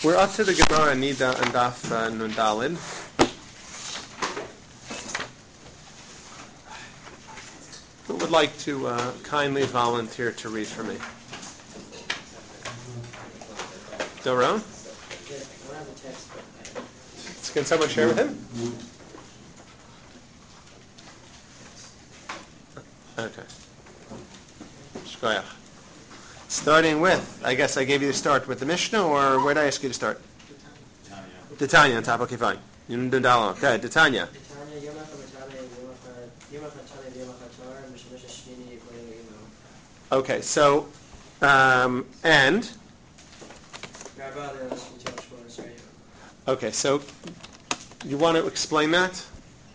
We're up to the Gemara Nida and Daf Nun Dalid. Who would like to kindly volunteer to read for me? Doron? Can someone share with him? Okay. Shkoyach. Starting with, I guess I gave you the start with the Mishnah, or where did I ask you to start? The Tanya on top. Okay, fine. Okay, the Tanya. Okay, so, and? Okay, so, you want to explain that?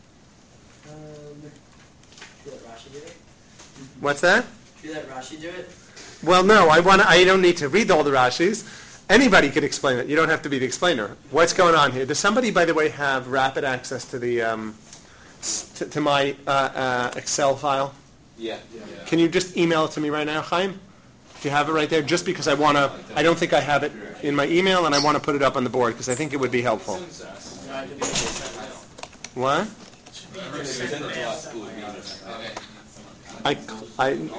What's that? Should let Rashi do it? Well, no, I don't need to read all the Rashis. Anybody could explain it. You don't have to be the explainer. What's going on here? Does somebody, by the way, have rapid access to the to my Excel file? Yeah. Can you just email it to me right now, Chaim? If you have it right there, just because I don't think I have it in my email, and I want to put it up on the board because I think it would be helpful. What? Okay,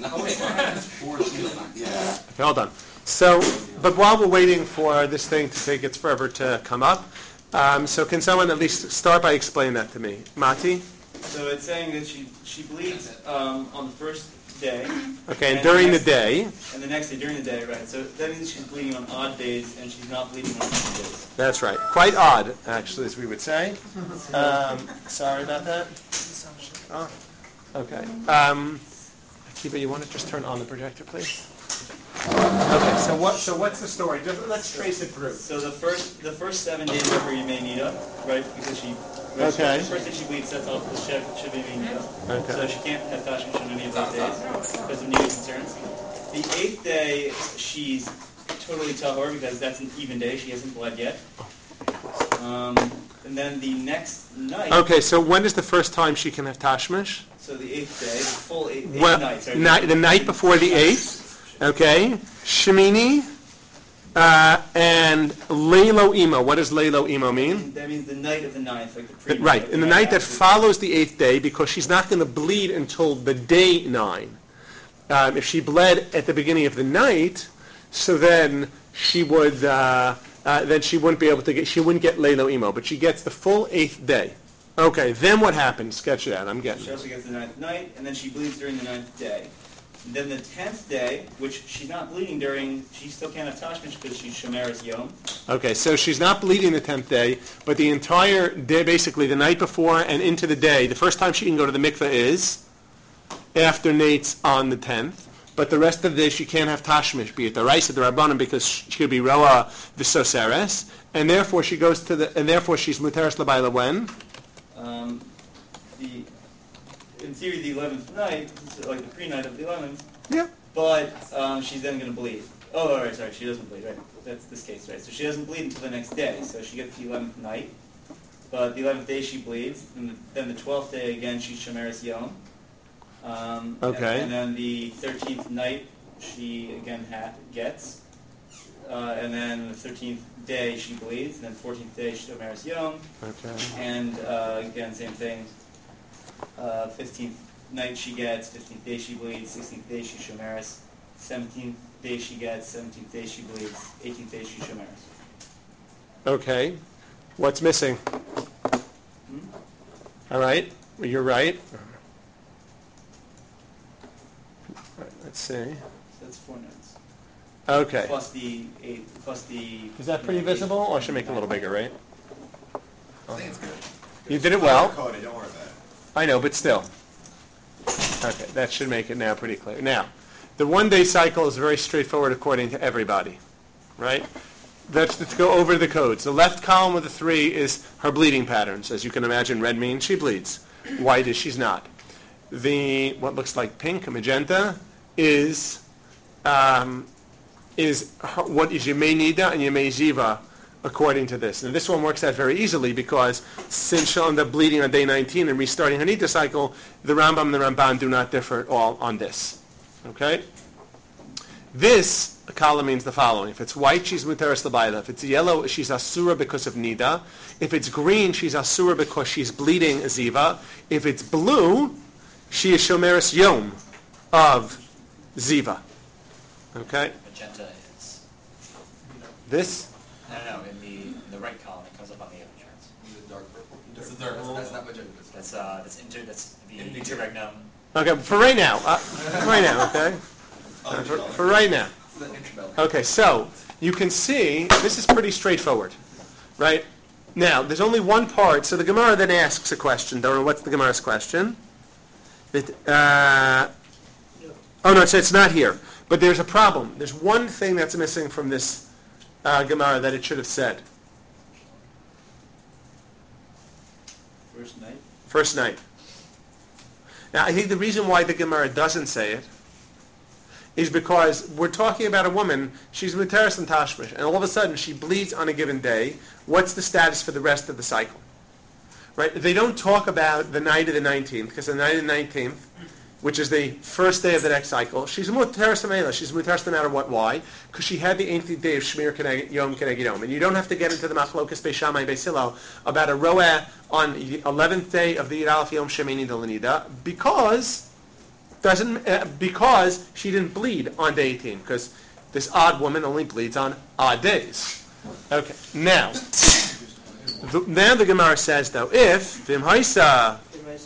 hold on. So, but while we're waiting for this thing to take its forever to come up, so can someone at least start by explaining that to me? Mati? So it's saying that she bleeds on the first day. Okay, and during the day. And the next day, during the day, right. So that means she's bleeding on odd days, and she's not bleeding on even days. That's right. Quite odd, actually, as we would say. Sorry about that. Oh, okay. Akiva, you want to just turn on the projector, please? Okay, so what's the story? Let's trace it through. So the first 7 days of her Yemei Nida, right? Because okay. The first day she bleeds sets off the should be Yemei Nida. Okay. So she can't have tashmish on any of those days because of Nida concerns. The 8th day she's totally tahor because that's an even day. She hasn't bled yet. And then the next night. Okay, so when is the first time she can have tashmish? So the 8th day, the full 8th night. Sorry, the night before the 8th. Okay, Shemini and Leilo Imo. What does Leilo Imo mean? That means the night of the 9th, like the pre-night. Right, in the night that follows the 8th day, because she's not going to bleed until the day 9. If she bled at the beginning of the night, so then she would, then she wouldn't be able to get. She wouldn't get Leilo Imo, but she gets the full 8th day. Okay, then what happens? Sketch it out. I'm getting. She also gets the 9th night, and then she bleeds during the 9th day. And then the 10th day, which she's not bleeding during, she still can't have tashmish because she's shomeres yom. Okay, so she's not bleeding the 10th day, but the entire day, basically the night before and into the day, the first time she can go to the mikveh is after Nate's on the 10th. But the rest of the day she can't have tashmish, be it the rice or the rabbanim, because she could be roa v'soseres, and therefore she goes to and therefore she's muteres l'bayla when? In theory, the 11th night, like the pre-night of the 11th. Yeah. But she's then going to bleed. Oh, all right, sorry, she doesn't bleed, right? That's this case, right? So she doesn't bleed until the next day. So she gets the 11th night. But the 11th day she bleeds. And then the 12th day, again, she's shomeres yom. Okay. And then the 13th night, she again gets. And then the 13th day, she bleeds. And then 14th day, she's shomeres yom. Okay. And again, same thing. 15th night she gets, 15th day she bleeds, 16th day she shomeres, 17th day she gets, 17th day she bleeds, 18th day she shomeres. Okay. What's missing? All right. Well, you're right. All right. Let's see. So that's 4 nights. Okay. Plus the 8, plus the... Is that pretty visible? Or I should make it a little bigger, right? I think it's good. You did it well. Don't worry about it. I know, but still. Okay, that should make it now pretty clear. Now, the 1-day cycle is very straightforward according to everybody, right? Let's go over the codes. The left column of the 3 is her bleeding patterns. As you can imagine, red means she bleeds. White is she's not. The what looks like pink, magenta, is what is Yemei Nida and Yemei Ziva according to this. And this one works out very easily because since she'll end up bleeding on day 19 and restarting her Nida cycle, the Rambam and the Ramban do not differ at all on this. Okay? This kala means the following. If it's white, she's muteres l'bayla. If it's yellow, she's asura because of nida. If it's green, she's asura because she's bleeding ziva. If it's blue, she is shomeres yom of ziva. Okay? Magenta is... This? No, in the right column, it comes up on the other charts. The dark purple. That's the dark purple. That's not magenta. That's the interregnum. Okay, for right now. Okay? For right now. The intramel. Okay, so you can see this is pretty straightforward, right? Now, there's only one part. So the Gemara then asks a question. Don't know what's the Gemara's question. So it's not here. But there's a problem. There's one thing that's missing from this Gemara that it should have said. First night. Now, I think the reason why the Gemara doesn't say it is because we're talking about a woman, she's muteres and tashmish, and all of a sudden she bleeds on a given day. What's the status for the rest of the cycle? Right? They don't talk about the night of the 19th, because the night of the 19th, which is the first day of the next cycle, she's muteres amela. She's muteres no matter what. Why? Because she had the 18th day of Shmir Yom Keneged Yom. And you don't have to get into the Machlokas Beis Shammai Beis Hillel about a roeh on the 11th day of the Yud Aleph Yom Shemini Delanida because she didn't bleed on day 18, because this odd woman only bleeds on odd days. Okay, now the Gemara says though, if Vimhaisa,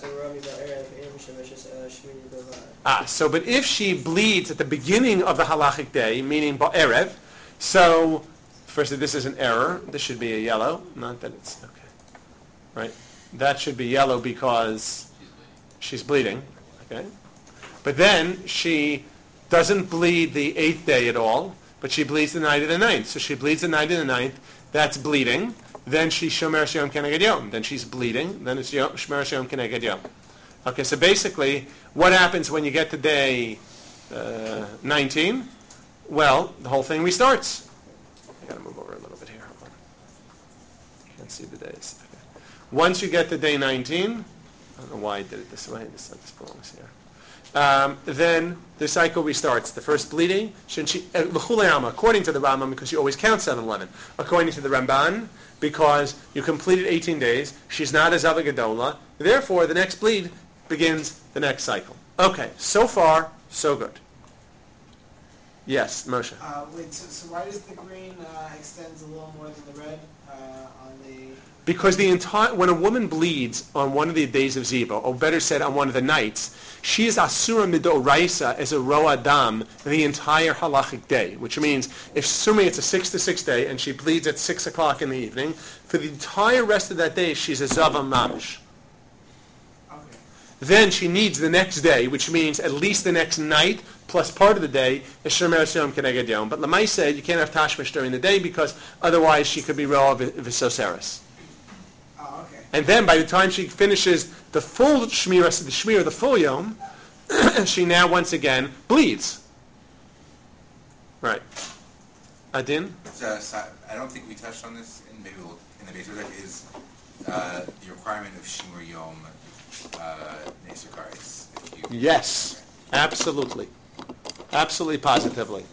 but if she bleeds at the beginning of the halachic day, meaning ba'erev, so firstly this is an error. This should be a yellow, not that it's okay, right? That should be yellow because she's bleeding. Okay. But then she doesn't bleed the 8th day at all, but she bleeds the night of the 9th. So she bleeds the night of the 9th, that's bleeding. Then she's shomer yom keneged yom. Then she's bleeding. Then it's shomer yom keneged yom. Okay, so basically, what happens when you get to day 19? Well, the whole thing restarts. I got to move over a little bit here. Hold on. Can't see the days. Okay. Once you get to day 19, I don't know why I did it this way. This belongs here. Then the cycle restarts. The first bleeding, according to the Rambam, because you always count 7-11. According to the Ramban, because you completed 18 days, she's not a Zava Gedola. Therefore, the next bleed begins the next cycle. Okay, so far, so good. Yes, Moshe. So why does the green extends a little more than the red on the... Because when a woman bleeds on one of the days of Ziva, or better said, on one of the nights, she is asura midoraisa as a roa dam the entire halachic day, which means, if assuming it's a 6 to 6 day, and she bleeds at 6 o'clock in the evening, for the entire rest of that day, she's a zava mamish. Okay. Then she needs the next day, which means at least the next night, plus part of the day, is shomer yom keneged yom. But Lamai said you can't have tashmish during the day, because otherwise she could be roa v'soseris. And then by the time she finishes the full shmir, the full yom, she now once again bleeds. Right. Adin? So, I don't think we touched on this, and maybe we'll, in the base of it, is the requirement of shmir yom nesukaris. Yes, absolutely. Absolutely, positively.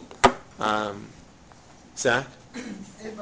Zach? If,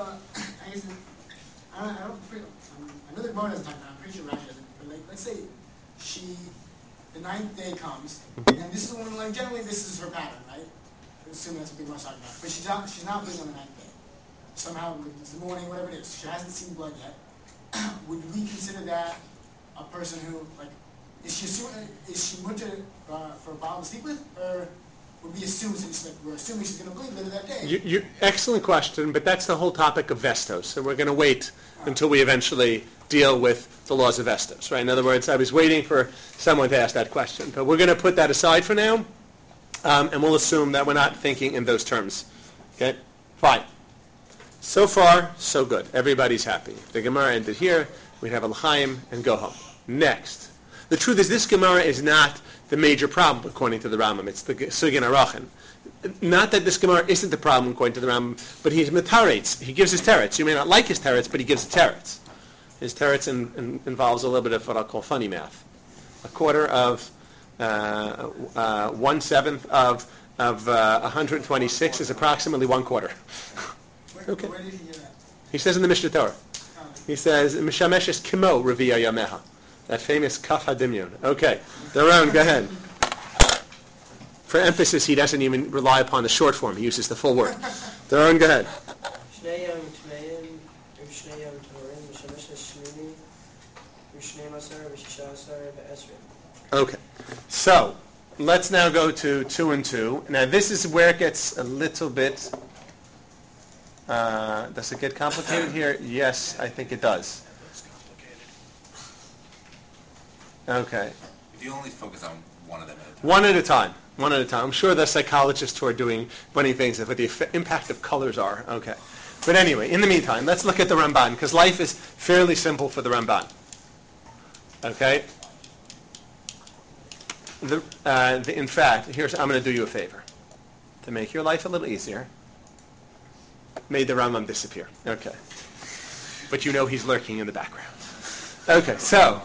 I know the Gemara doesn't talk about it, I'm pretty sure Rashi doesn't, but let's say the 9th day comes, and this is when, generally this is her pattern, right? Assuming that's what the Gemara's talking about. But she's not bleeding on the 9th day. Somehow, it's the morning, whatever it is, she hasn't seen blood yet. Would we consider that a person who, is she mutter for a bottle to sleep with, or would we assume, since we're assuming she's going to bleed later that day? Excellent question, but that's the whole topic of vestos, so we're going to wait until we eventually deal with the laws of vestos, right? In other words, I was waiting for someone to ask that question, but we're going to put that aside for now, and we'll assume that we're not thinking in those terms. Okay? Fine. So far, so good. Everybody's happy. If the Gemara ended here, we'd have a l'chaim and go home. Next. The truth is, this Gemara is not the major problem, according to the Rambam. It's the Sugin Arachin. Not that this Gemara isn't the problem, according to the Rambam, but he's metaretz. He gives his teretz. You may not like his teretz, but he gives a teretz. His teretz involves a little bit of what I'll call funny math. A quarter of 1/7 of of 126 is approximately 1/4. Okay. Where did he hear that? He says in the Mishnah Torah. He says, Mishameshes kimo reviya yameha. That famous kaf hadimyon. Okay. Doron, go ahead. For emphasis, he doesn't even rely upon the short form. He uses the full word. Doron, go ahead. Shnei yom tmeim, Shnei yom torim, Mishameshes shmini, Shnei masar, Shisha asar, ve'esrim. Okay. So, let's now go to 2 and 2. Now, this is where it gets a little bit... does it get complicated here? Yes, I think it does. Okay. If you only focus on one of them at a time. One at a time. One at a time. I'm sure the psychologists who are doing funny things of what the impact of colors are. Okay. But anyway, in the meantime, let's look at the Ramban, because life is fairly simple for the Ramban. Okay? In fact, I'm going to do you a favor. To make your life a little easier, made the Rambam disappear. Okay. But you know he's lurking in the background. Okay, so,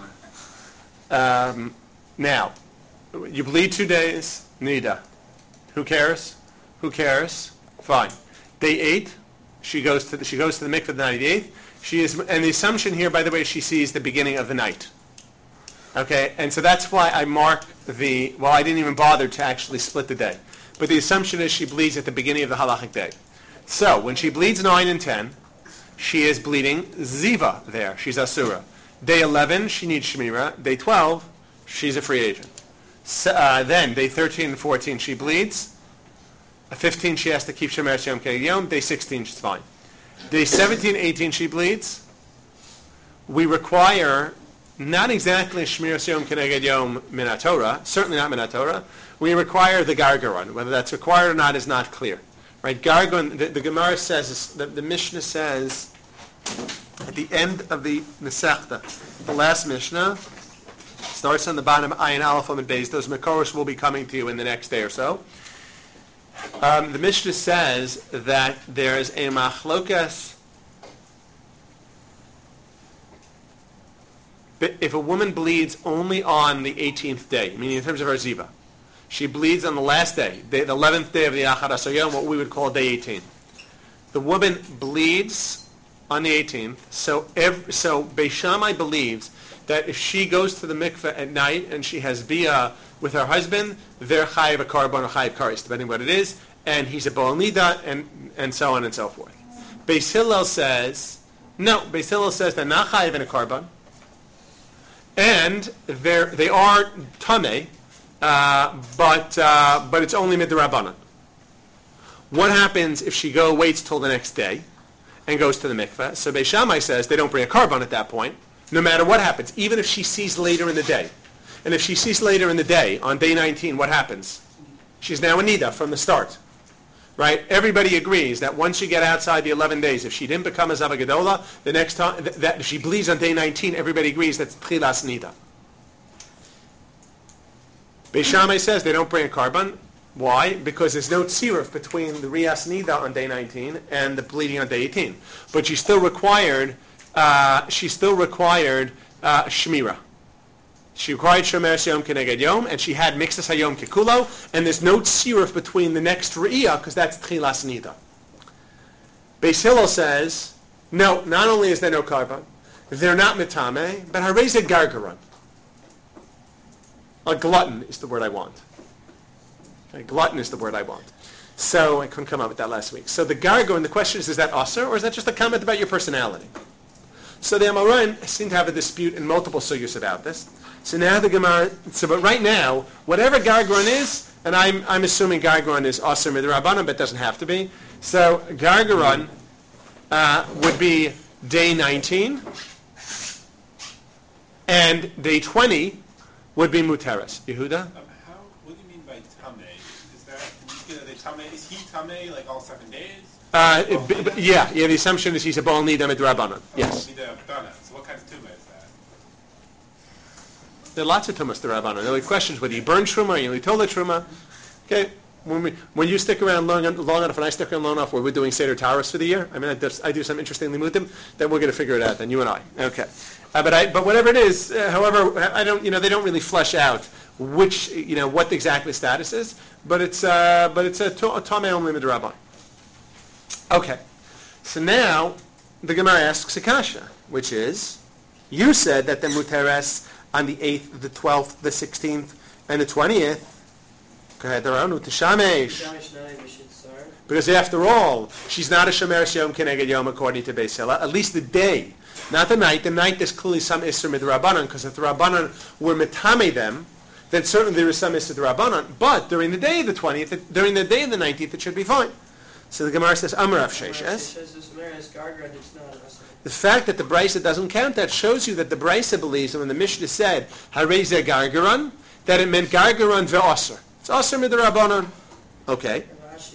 now, you bleed 2 days, Nida. Who cares? Who cares? Fine. Day 8, she goes to the mikveh the night of the 8th. And the assumption here, by the way, she sees the beginning of the night. Okay, and so that's why I mark I didn't even bother to actually split the day. But the assumption is she bleeds at the beginning of the halachic day. So, when she bleeds 9 and 10, she is bleeding ziva there. She's asura. Day 11, she needs shemira. Day 12, she's a free agent. Then, day 13 and 14, she bleeds. 15, she has to keep shemer yom k'yom. Day 16, she's fine. Day 17, 18, she bleeds. We require not exactly shmir yom k'neged yom min haTorah, certainly not min haTorah. We require the gargaron. Whether that's required or not is not clear. Right, Gargon, the Gemara says, the Mishnah says, at the end of the Masechta, the last Mishnah, starts on the bottom, Ayin Aleph Amud Beis. Those Makoros will be coming to you in the next day or so. The Mishnah says that there's a machlokas. If a woman bleeds only on the 18th day, meaning in terms of her ziva, she bleeds on the last day, the 11th day of the Achad HaSayom, what we would call day 18. The woman bleeds on the 18th, so Beis Shammai believes that if she goes to the mikveh at night and she has bia with her husband, they're chayiv a karban or chayiv karis, depending what it is, and he's a bo'al nida, and so on and so forth. Beis Hillel says, no, Beis Hillel says they're not chayiv in a karban, and they are tameh, but it's only midrabanan. What happens if she waits till the next day and goes to the mikveh? So Beis Shammai says they don't bring a karban at that point, no matter what happens, even if she sees later in the day. And if she sees later in the day, on day 19, what happens? She's now a nida from the start. Right? Everybody agrees that once you get outside the 11 days, if she didn't become a Zava Gedola, the next time that if she bleeds on day 19, everybody agrees that's Tchilas Nida. Beis Shammai says they don't bring a karban. Why? Because there's no tziruf between the Riyas Nida on day 19 and the bleeding on day 18. But she's still required Shmira. She required Shomer Yom Keneged Yom, and she had Mixas Hayom Kekulo, and there's no tziruf between the next Riyah, because that's Tchilas Nida. Beis Hillel says, no, not only is there no karban, they're not mitame, but hareze gargaran. A glutton is the word I want. A glutton is the word I want. So I couldn't come up with that last week. So the gargaran, the question is that asur, or is that just a comment about your personality? So the Amoraim seem to have a dispute in multiple sugyos about this. So now the Gemara, but right now, whatever gargaran is, and I'm assuming gargaran is asur midrabanan, but it doesn't have to be. So gargaran would be day 19, and day 20 would be muteres. Yehuda? What do you mean by tameh? Is that the tameh? Is he tameh like all 7 days? Yeah. The assumption is he's a bo'al nida midrabanan. Yes. So what kind of tumah is that? There are lots of tumas d'Rabbanan. There are questions whether you burn truma or you told the truma. Okay. When you stick around long enough, and I stick around long enough, where we're doing Seder Taurus for the year, I mean, I do some interesting limudim, then we're going to figure it out. Then you and I. Okay. But whatever it is, however, I don't. They don't really flesh out which, what exactly the status is, but it's a Tomei only midrabanan. Okay, so now the Gemara asks a kasha, which is, you said that the muteres on the 8th, the 12th, the 16th, and the 20th, because after all, she's not a Shomeres Yom Keneged Yom according to Beis Hillel, at least the day, not the night. The night there's clearly some Isser Midrabanan, because if the Rabbanan were Metame them, then certainly there is some Isser Midrabanan, but during the day of the 20th, during the day of the 19th, it should be fine. So the Gemara says, Amar Rav Sheshes. The fact that the Brisa doesn't count that shows you that the Brisa believes, and when the Mishnah said, Hareze Gargaran, that it meant Gargaran ve'Aser. It's Aser midrabanan. Okay.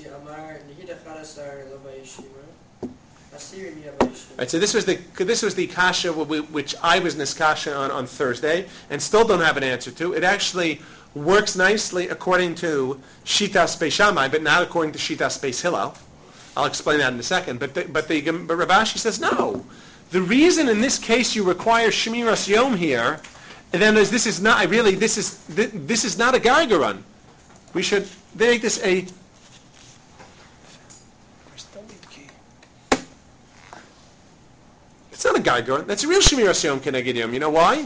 Right, so this was the kasha which I was niskasha on Thursday, and still don't have an answer to. It actually works nicely according to Shitas Beis Shammai, but not according to Shitas Beis Hillel. I'll explain that in a second. But Rav Ashi says no. The reason in this case you require Shemiras Yom here, and then this is not a Gargaran. We should make this a. It's not a Gargaran. That's a real Shemiras Yom Keneged Yom. You know why?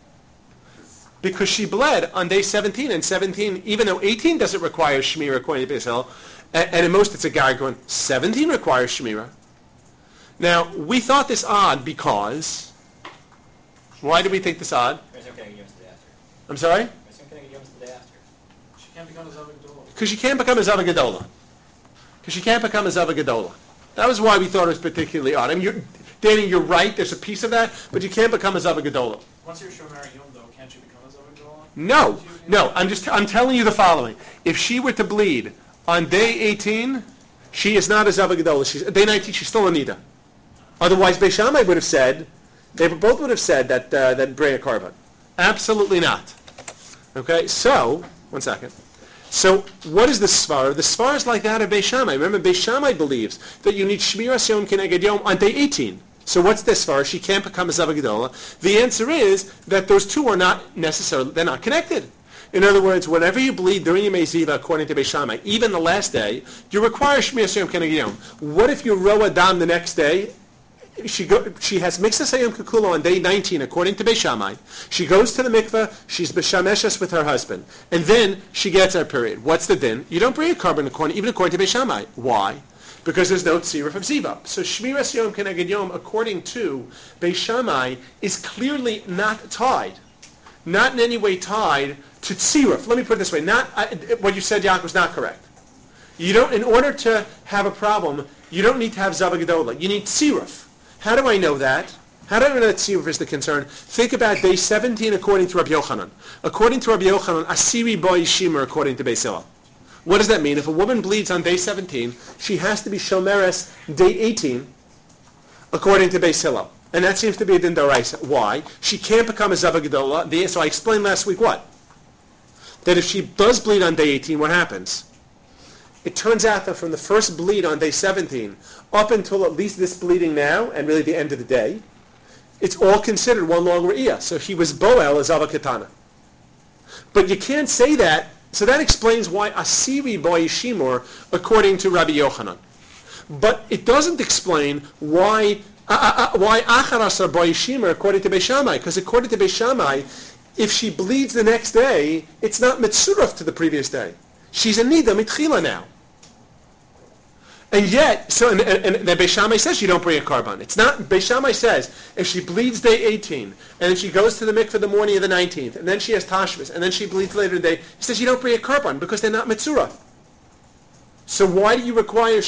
Because she bled on day 17, and 17, even though 18 doesn't require Shemira according to Beis Hillel, and at most it's a Gargaran, 17 requires Shemira. Now, we thought this odd because... Why do we think this odd? I'm sorry? She can't become a Zava Gedola. Because she can't become a Zava Gedola. Because she can't become a Zava Gedola. That was why we thought it was particularly odd. I mean, Danny, you're right, there's a piece of that, but you can't become a Zava Gedola. Once you're Shomer Yom, though, can't you become a Zava Gedola? No. I'm telling you the following. If she were to bleed on day 18, she is not a Zava Gedola. Day 19, she's still a Nida. Otherwise, Beis Shammai would have said, they both would have said that Brea Karban. Absolutely not. Okay, so, one second. So, what is the Svar? The Svar is like that of Beis Shammai. Remember, Beis Shammai believes that you need Shmiras Yom Keneged Yom on day 18. So what's this Svar? She can't become a Zava Gedola. The answer is that those two are not necessarily, they're not connected. In other words, whenever you bleed during Yemei Ziva, according to Beis Shammai, even the last day, you require Shmiras Yom Keneged Yom. What if you row a dam the next day? She has Mixas Hayom Kekula on day 19, according to Beis Shammai. She goes to the mikveh, she's Beshameshes with her husband, and then she gets her period. What's the din? You don't bring a carbon even according to Beis Shammai. Why? Because there's no tziruf of ziva. So Shmiras Yom Keneged Yom, according to Beis Shammai, is clearly not tied. Not in any way tied to tziruf. Let me put it this way. What you said, Yaakov, was not correct. You don't. In order to have a problem, you don't need to have Zava Gedola. You need tziruf. How do I know that? How do I know that tziruf is the concern? Think about day 17 according to Rabbi Yochanan. According to Rabbi Yochanan, asiri boy shimer according to Beis Hillel. What does that mean? If a woman bleeds on day 17, she has to be shomeres day 18 according to Beis Hillel. And that seems to be a din d'oraisa. Why? She can't become a Zava Gedola. So I explained last week what? That if she does bleed on day 18, what happens? It turns out that from the first bleed on day 17 up until at least this bleeding now, and really the end of the day, it's all considered one long re'iyah. So he was Boel as Zava Ketana. But you can't say that. So that explains why Asiri boy Shimur, according to Rabbi Yochanan. But it doesn't explain why Acharasar boy Shimur, according to Beis Shammai. Because according to Beis Shammai, if she bleeds the next day, it's not mitzuraf to the previous day. She's a nida mitchila now. And yet, and the Beis Shammai says you don't bring a carbon. It's not, Beis Shammai says, if she bleeds day 18, and then she goes to the mikveh the morning of the 19th, and then she has tashvis, and then she bleeds later in the day, he says you don't bring a carbon, because they're not mitzurah. So why do you require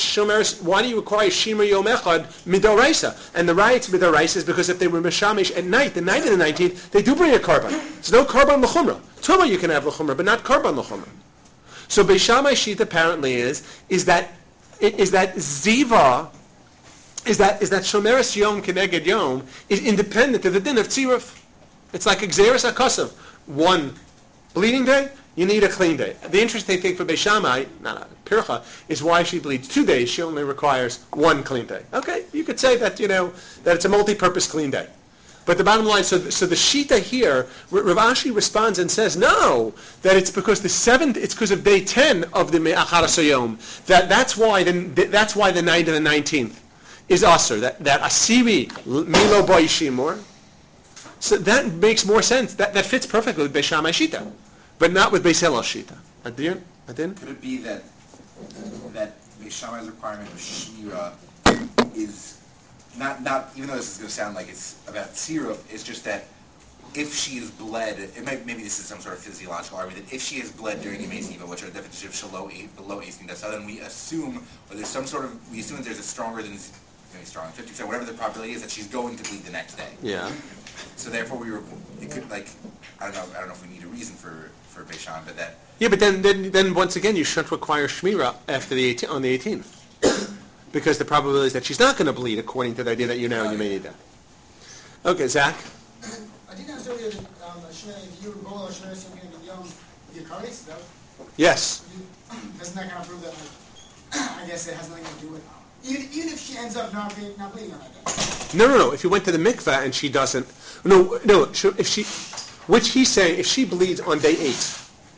Shima Yom Echad midoraisa? And the rights midoraisa is because if they were mishamish at night, the night of the 19th, they do bring a carbon. There's no carbon l'chumra. Tuma you can have l'chumra, but not carbon l'chumra. So Beis Shammai sheet apparently is that ziva, is that shomeres yom keneged yom is independent of the din of tziruf. It's like exeris akasav. One bleeding day, you need a clean day. The interesting thing for Beis Shammai, Pircha, is why she bleeds 2 days. She only requires one clean day. Okay, you could say that that it's a multi-purpose clean day. But the bottom line, so the Shita here, Rav Ashi responds and says, no, that it's because the 7th, it's because of day 10 of the Me'acharas Hayom. That's why the night of the 19th is Asr. That Asiri Milo Boy Shimur. So that makes more sense. That fits perfectly with Beis Shammai Shita, but not with Beis Hillel Shita. Adin? Could it be that Beis Shammai's requirement of Shmira is not even though this is going to sound like it's about Tziruf, it's just that if she is bled, maybe this is some sort of physiological argument, that if she is bled during Yemei Ziva, which are the definition of below 18 decile, then we assume, or there's some sort of, we assume that there's a stronger than, maybe stronger, 50%, whatever the probability is, that she's going to bleed the next day. Yeah. So therefore it could, like, I don't know if we need a reason for Beis Shammai, but that... Yeah, but then once again, you shouldn't require Shmira after on the 18th. Because the probability is that she's not going to bleed according to the idea that you know you may need that. Okay, Zach? I didn't understand earlier that if you roll a Shmira Yom Yom, the Akaris, Yes. doesn't that kind of prove that, like, I guess it has nothing to do with, even if she ends up not bleeding on that day? No. If you went to the mikveh and she doesn't, no. If she, which he's saying, if she bleeds on day 8,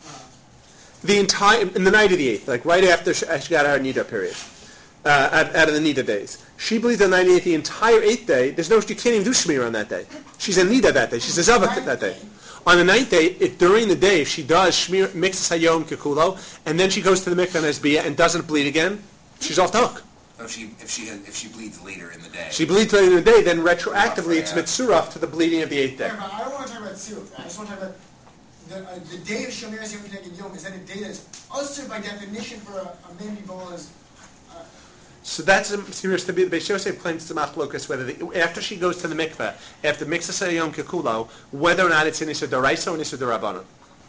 in the night of the 8th, like right after she got her Nida period, out of the Nida days, she bleeds on the 98th, the entire 8th day. You can't even do Shmir on that day. She's in Nida that day. She's a Zavak that day. On the 9th day, during the day, if she does Shmir, mixes Hayom Kekulo, and then she goes to the mikveh and Esbiyah and doesn't bleed again, she's off the hook. If she bleeds later in the day. She bleeds later in the day, then retroactively it's mitzuraf to the bleeding of the 8th day. Yeah, but I don't want to talk about Tziruf. I just want to talk about the day of Shomer Yom Yom. Is that a day that's also by definition for a man Bowl as... So that's serious to be the Beis Yosef claims to Machlokas whether after she goes to the mikveh, after mixes Hayom Kekulo, whether or not it's an Issa D'Oraisa or an Issa D'Rabbanan.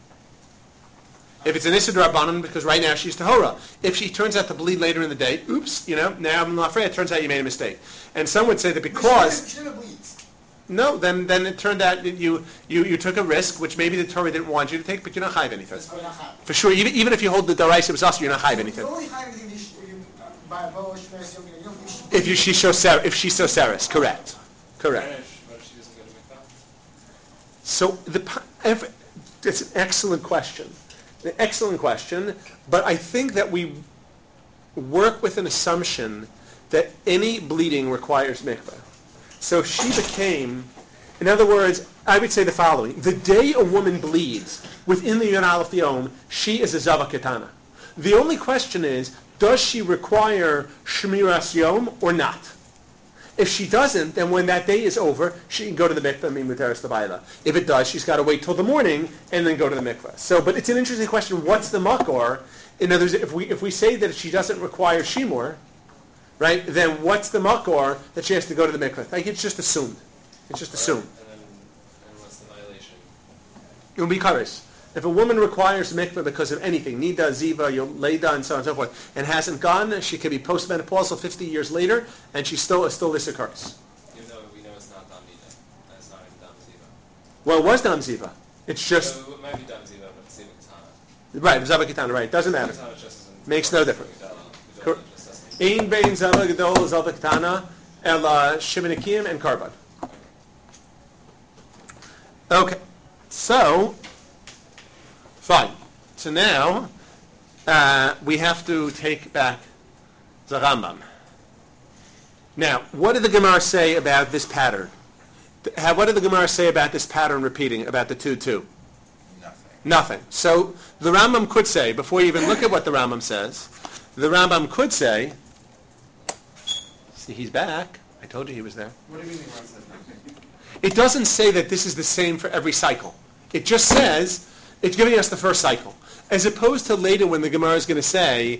If it's an Issa D'Rabbanan, because right now she's Tahora. If she turns out to bleed later in the day, oops, now I'm not afraid, it turns out you made a mistake. And some would say that because... She never bleeds. No, then it turned out that you took a risk, which maybe the Torah didn't want you to take, but you're not chayiv anything. For sure, even if you hold the D'Oraisa was us, you're not chayiv anything. If she shows Saris, correct. So it's an excellent question. But I think that we work with an assumption that any bleeding requires mikveh. So if she became, in other words, I would say the following: the day a woman bleeds within the Yom Aleph Yom, she is a Zava Ketana. The only question is, does she require Shmiras Yom or not? If she doesn't, then when that day is over, she can go to the mikveh and be muteres l'bayla. If it does, she's got to wait till the morning and then go to the mikveh. So, but it's an interesting question. What's the makor? In other words, if we say that she doesn't require shimur, right? Then what's the makor that she has to go to the mikveh? Like it's just assumed. It's just assumed. And what's the violation? It will be kares. If a woman requires mikveh because of anything, nida, ziva, leda, and so on and so forth, and hasn't gone, she could be postmenopausal 50 years later, and she's still this occurs. Even though we know it's not dam nida, and it's not even dam ziva. Well, it was dam ziva. It's just So it might be dam ziva, but it's ziva katana. right. Zava ketana. Right. Doesn't matter. Katana just isn't- Makes no difference. Ein bein zava gadol zava ketana ela shimonikim and karbon. Okay, so. Fine. So now we have to take back the Rambam. Now, what did the Gemara say about this pattern? What did the Gemara say about this pattern repeating, about the 2-2? Nothing. So the Rambam could say, before you even look at what the Rambam says, the Rambam could say, see, he's back. I told you he was there. What do you mean the Gemara says nothing? It doesn't say that this is the same for every cycle. It just says, it's giving us the first cycle. As opposed to later when the Gemara is going to say,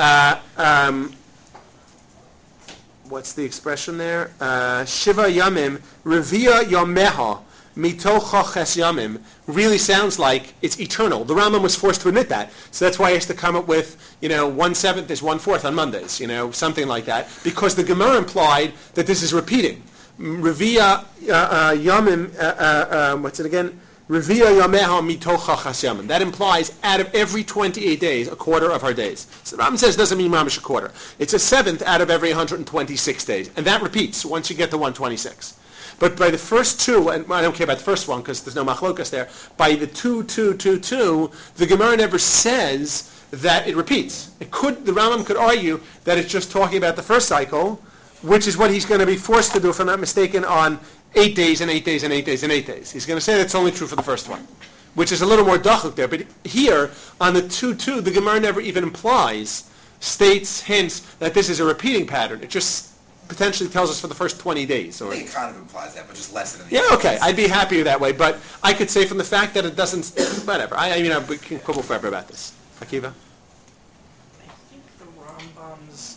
what's the expression there? Shiva Yamim, Revia Yameha, Mitocha Ches Yamim, really sounds like it's eternal. The Rambam was forced to admit that. So that's why he has to come up with, 1/7 is 1/4 on Mondays, something like that. Because the Gemara implied that this is repeating. Revia Yamim, what's it again? Revia Yameha Mitocha Chas Yamim. That implies out of every 28 days, a quarter of her days. So the Rambam says it doesn't mean mamish a quarter. It's a 7th out of every 126 days. And that repeats once you get to 126. But by the first two, and I don't care about the first one because there's no machlokas there, by the 2, the Gemara never says that it repeats. The Rambam could argue that it's just talking about the first cycle, which is what he's going to be forced to do, if I'm not mistaken, on 8 days and 8 days and 8 days and 8 days. He's going to say that's only true for the first one, which is a little more dachuk there. But here, on the 2, the Gemara never even states, hints that this is a repeating pattern. It just potentially tells us for the first 20 days. I think it kind of implies that, but just less than the Yeah, okay, I'd be happier that way. But I could say from the fact that it doesn't, whatever. We can quibble forever about this. Akiva? I think the Rambam's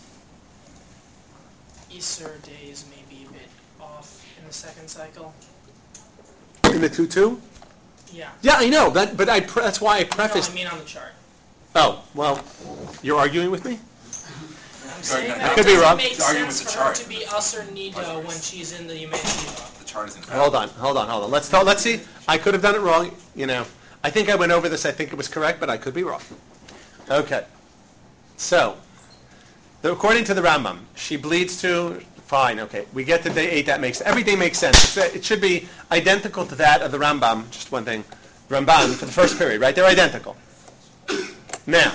Isser days may be a bit off in the second cycle. In the 2? Yeah. Yeah, I know, but that's why I No, prefaced... I mean on the chart. Oh, well, you're arguing with me? I'm saying no, that could it be doesn't wrong. make It's arguing sense with the for her chart. to be Usher Nido when she's in the Yemei The chart is in Hold on. Let's see. I could have done it wrong, I think I went over this. I think it was correct, but I could be wrong. Okay. So, according to the Rambam, she bleeds to... Fine, okay. We get to day 8. Everything makes sense. It should be identical to that of the Rambam. Just one thing. Ramban for the first period, right? They're identical. Now,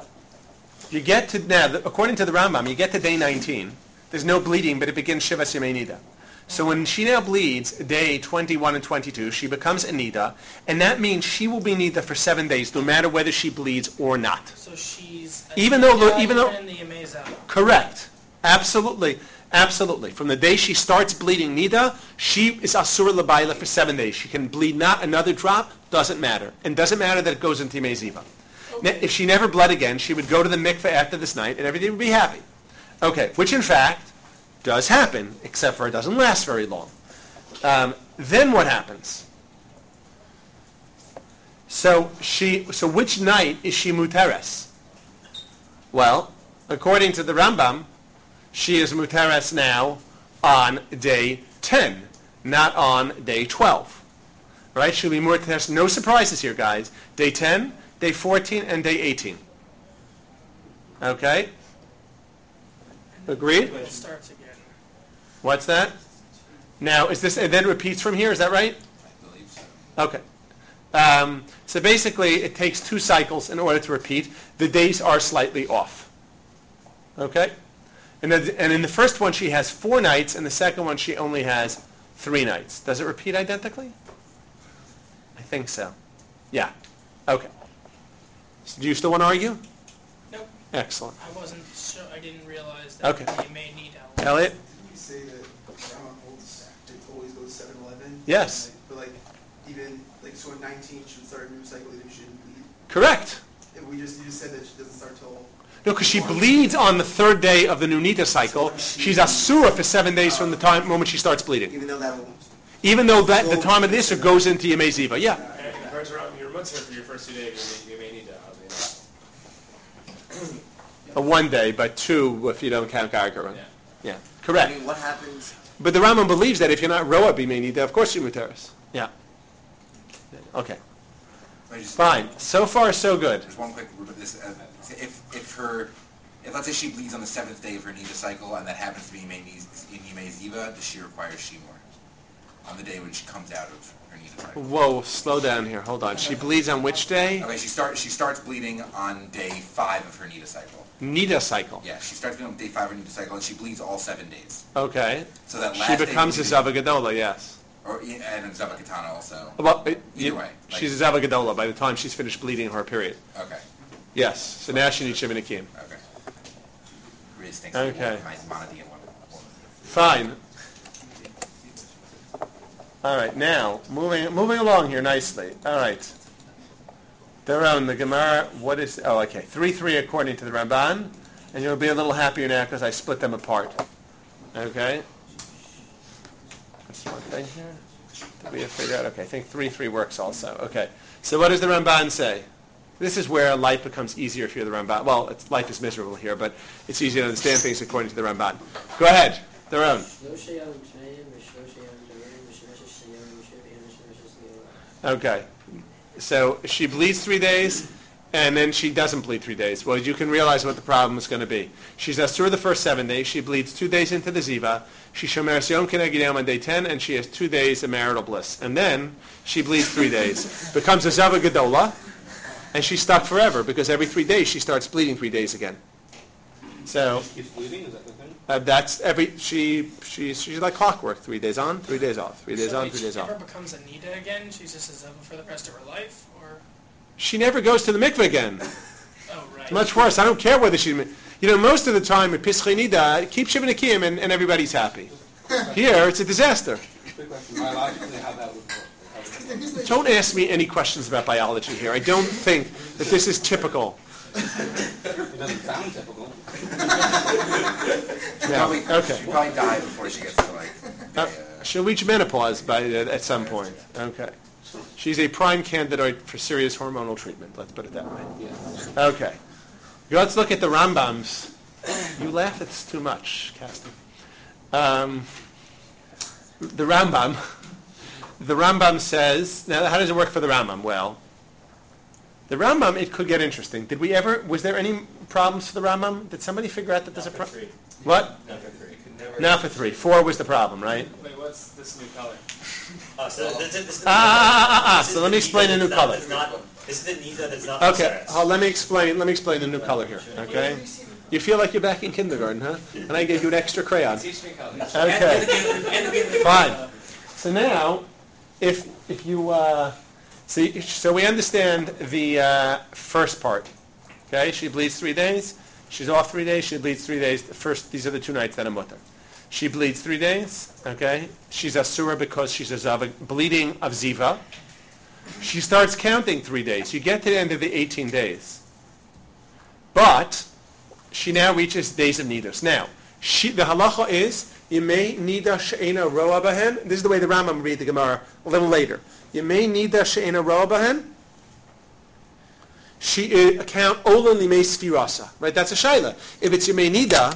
according to the Rambam, you get to day 19. There's no bleeding, but it begins Shivas Yemei Nida. So when she now bleeds, day 21 and 22, she becomes a Nida, and that means she will be Nida for 7 days, no matter whether she bleeds or not. So she's Even though in the Yemei Zav. Correct. Absolutely. From the day she starts bleeding Nida, she is Asur L'Bayla for 7 days. She can bleed not another drop, doesn't matter. And doesn't matter that it goes into Yemei Ziva. Okay. If she never bled again, she would go to the mikveh after this night, and everything would be happy. Okay, which in fact does happen, except for it doesn't last very long. Then what happens? So which night is she muteres? Well, according to the Rambam, she is muteres now on day 10, not on day 12. Right? She'll be muteres. No surprises here, guys. Day 10, day 14, and day 18. Okay? Agreed? It starts again. What's that? Now, is this, and then repeats from here, is that right? I believe so. Okay. So basically, it takes 2 cycles in order to repeat. The days are slightly off. Okay? And in the first one, she has 4 nights, and the second one, she only has 3 nights. Does it repeat identically? I think so. Yeah. Okay. So do you still want to argue? Nope. Excellent. I wasn't sure. I didn't realize that Okay. you may need help. Elliot? Didn't you say that Rambam holds it always goes 7-11? Yes. But even so at 19 she would start a new cycle even if she didn't bleed. Correct. And you just said that she doesn't start till. No, because she bleeds on the 3rd day of the Nunita cycle. She's Asura for 7 days from the moment she starts bleeding. Even though that will. Even though the time of the Isser goes into Yemei Ziva. Yeah. Your mitzvah for your first 2 days, you may need to. 1 day, but 2 if you don't count Gargaron. Yeah. Correct. I mean, what happens? But the Rambam believes that if you're not Roa B'Meinida, of course you're Muteris. Yeah. Okay. Fine. So far, so good. There's one quick rule of this. If let's say she bleeds on the 7th day of her Nida cycle, and that happens to be in Yemei Ziva, does she require Shimur on the day when she comes out of her Nida cycle? Whoa, slow down here. Hold on. She bleeds on which day? Okay, she starts bleeding on day 5 of her Nida cycle. Nida cycle. Yeah, she starts bleeding on day 5 of her Nida cycle, and she bleeds all 7 days. Okay. So that She last becomes day a Zava Gedola, yes. And a Zava Katana also. Well, Either way. She's a Zava Gedola by the time she's finished bleeding her period. Okay. Yes. So now she needs Shivin Akim. Okay. Really stinks. Okay. My monody in one. Fine. All right. Now, moving along here nicely. All right. Their own, the Gemara, what is... Oh, okay. 3-3 according to the Ramban. And you'll be a little happier now because I split them apart. Okay? That's one thing here. Did we figure out? Okay, I think 3-3 works also. Okay. So what does the Ramban say? This is where life becomes easier if you're the Ramban. Well, life is miserable here, but it's easy to understand things according to the Ramban. Go ahead. Their own. Okay. So she bleeds 3 days, and then she doesn't bleed 3 days. Well, you can realize what the problem is going to be. She's asur the first 7 days. She bleeds 2 days into the ziva. She shomeres yom keneged yom on day 10, and she has 2 days of marital bliss. And then she bleeds 3 days. Becomes a zava gedola, and she's stuck forever because every 3 days she starts bleeding 3 days again. So Keeps bleeding, is that the thing? that's she's like clockwork. 3 days on, 3 days off. 3 days on, 3 days She off. never becomes a Nida again? She's just a Zeva for the rest of her life? Or, She never goes to the mikveh again. oh, right. It's much worse. I don't care whether she, most of the time at Pischei Nida, keep Shiva Nekiim and everybody's happy. Here, it's a disaster. Big question, biologically, how that would work. Don't ask me any questions about biology here. I don't think that this is typical. It doesn't sound typical. No. Okay. She'll probably die before she gets to She'll reach menopause at some point. Okay. She's a prime candidate for serious hormonal treatment. Let's put it that way. Okay. Let's look at the Rambams. You laugh at this too much, Caston. The Rambam says, now how does it work for the Rambam? Well, the Rambam, it could get interesting. Was there any problems for the Rambam? Did somebody figure out that there's a problem? What? Not for 3. Not for 3. 4 was the problem, right? Wait, what's this new color? So this So let me explain the new color. This is the Nida that's not Okay, Maseres. let me explain the new color here, okay? You feel like you're back in kindergarten, huh? And I gave you an extra crayon. Teach me colors. Okay. Fine. So now, if you so we understand the first part. Okay, she bleeds 3 days. She's off 3 days. She bleeds 3 days. These are the 2 nights that are mutter. She bleeds 3 days. Okay, she's asura because she's a zava, bleeding of ziva. She starts counting 3 days. You get to the end of the 18 days, but she now reaches days of nidas. Now, the halacha is Yemei nida she'ena roa bahen. This is the way the Rambam read the Gemara a little later. Yemei nida she'ena roa bahen. She account olan limei sfirasa. Right? That's a shaila. If it's Yemei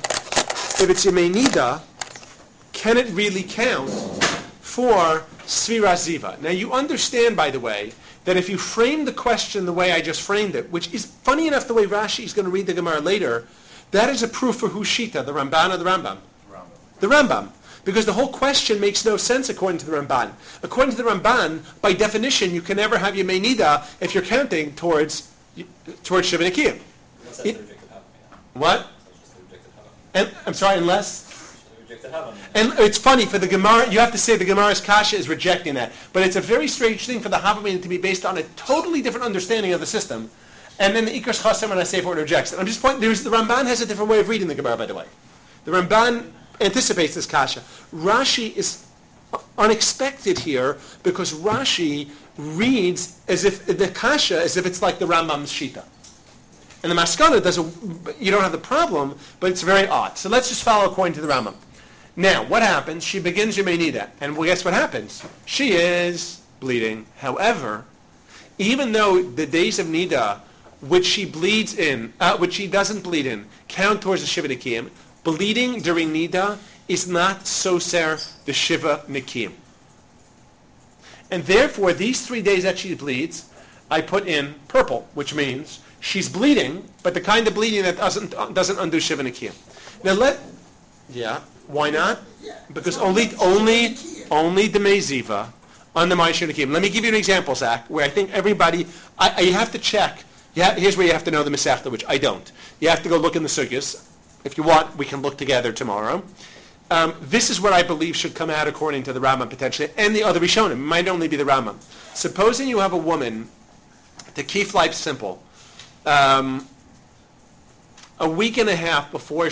nida, can it really count for sfira ziva? Now you understand, by the way, that if you frame the question the way I just framed it, which is funny enough the way Rashi is going to read the Gemara later, that is a proof for who's Shita, the Ramban or the Rambam? The Rambam. Because the whole question makes no sense according to the Ramban. According to the Ramban, by definition, you can never have Yemei Nida if you're counting towards Shiva Nekiim. What? And I'm sorry, unless? And it's funny, for the Gemara, you have to say the Gemara's Kasha is rejecting that. But it's a very strange thing for the Havamim to be based on a totally different understanding of the system. And then the Ikras Chasam and I say for it rejects it. I'm just pointing, the Ramban has a different way of reading the Gemara, by the way. The Ramban anticipates this Kasha. Rashi is unexpected here because Rashi reads as if the Kasha, as if it's like the Rambam's Shita. And the Maskana you don't have the problem, but it's very odd. So let's just follow according to the Rambam. Now, what happens? She begins Yemei Nida, and well, guess what happens? She is bleeding. However, even though the days of Nida, which she bleeds in, which she doesn't bleed in, count towards the Shiva Nekiim, bleeding during Nida is not soser the Shiva Nekiim. And therefore, these 3 days that she bleeds, I put in purple, which means she's bleeding, but the kind of bleeding that doesn't undo Shiva Nekiim. Now why not? Because only the Meziva on the Ma'aseh Shiva Nekiim. Let me give you an example, Zach, where I think everybody, you have to check. Here's where you have to know the Masechta, which I don't. You have to go look in the Sugyas. If you want, we can look together tomorrow. This is what I believe should come out according to the Rambam potentially, and the other Rishonim. It might only be the Rambam. Supposing you have a woman, to keep life simple, a week and a half before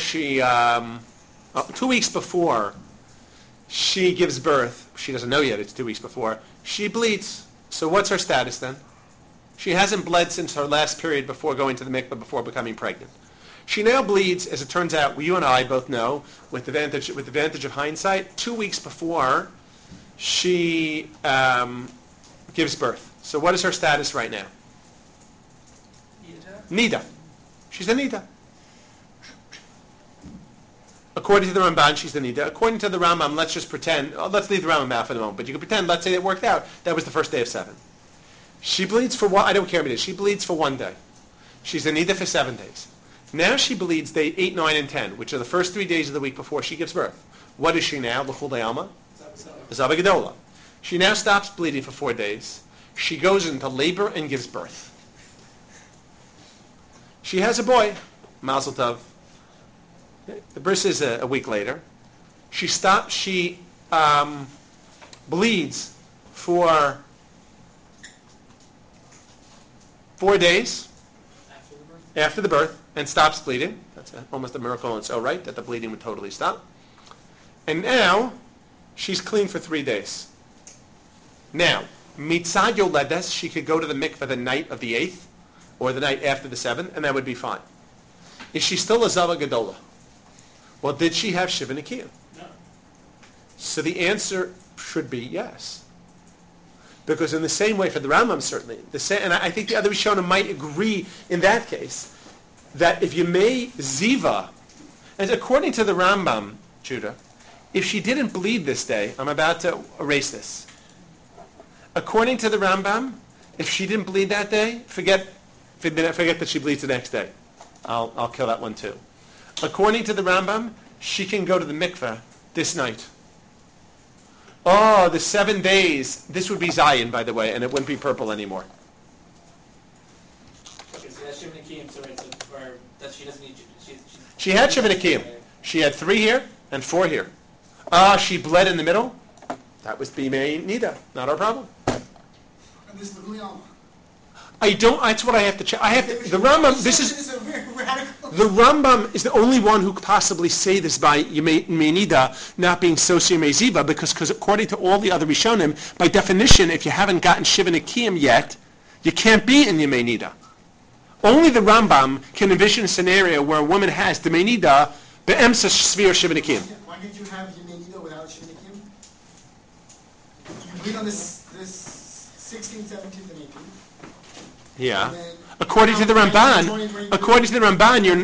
2 weeks before she gives birth, she doesn't know yet, it's 2 weeks before, she bleeds. So what's her status then? She hasn't bled since her last period before going to the mikveh, before becoming pregnant. She now bleeds, as it turns out, you and I both know, with the advantage of hindsight, 2 weeks before she gives birth. So what is her status right now? Nida. She's a Nida. According to the Ramban, she's the Nida. According to the Rambam, let's just pretend, let's leave the Rambam out for the moment, but you can pretend, let's say it worked out, that was the first day of 7. She bleeds for what? I don't care what it is. She bleeds for 1 day. She's anida for 7 days. Now she bleeds day 8, 9, and 10, which are the first 3 days of the week before she gives birth. What is she now? L'chul Alma? Zava Gedola. She now stops bleeding for 4 days. She goes into labor and gives birth. She has a boy, Mazel Tov. The birth is a week later. She bleeds for 4 days after the birth and stops bleeding. That's almost a miracle in its own right, that the bleeding would totally stop. And now she's clean for 3 days. Now, mitzad yoledes, she could go to the mikveh the night of the 8th or the night after the 7th, and that would be fine. Is she still a Zava Gedola? Well, did she have Shiva Nikiyah? No. So the answer should be yes. Because in the same way, for the Rambam certainly, and I think the other Rishonim might agree in that case, that if you may ziva, and according to the Rambam, Judah, if she didn't bleed this day, I'm about to erase this. According to the Rambam, if she didn't bleed that day, forget that she bleeds the next day. I'll kill that one too. According to the Rambam, she can go to the mikveh this night. Oh, the 7 days. This would be Zion, by the way, and it wouldn't be purple anymore. Okay, so that's Shiva Nikiyim, so right, so, or that she doesn't need. She had Shiva Nikiyim. She had 3 here and 4 here. She bled in the middle. That was Bimei Nida. Not our problem. And this is L'chul Alma. That's what I have to check. The Rambam, the Rambam is the only one who could possibly say this by Yemei Nida not being Sosi Yemei Ziva, because according to all the other Rishonim, by definition, if you haven't gotten Shiva Nikiyim yet, you can't be in Yemei Nida. Only the Rambam can envision a scenario where a woman has the Yemei Nida be'emsa Svir Shiva Nikiyim. Why did you have Yemei Nida without Shiva Nikiyim? You bleed on this 16th, 17th, and 18th. Yeah. According to the Ramban, you're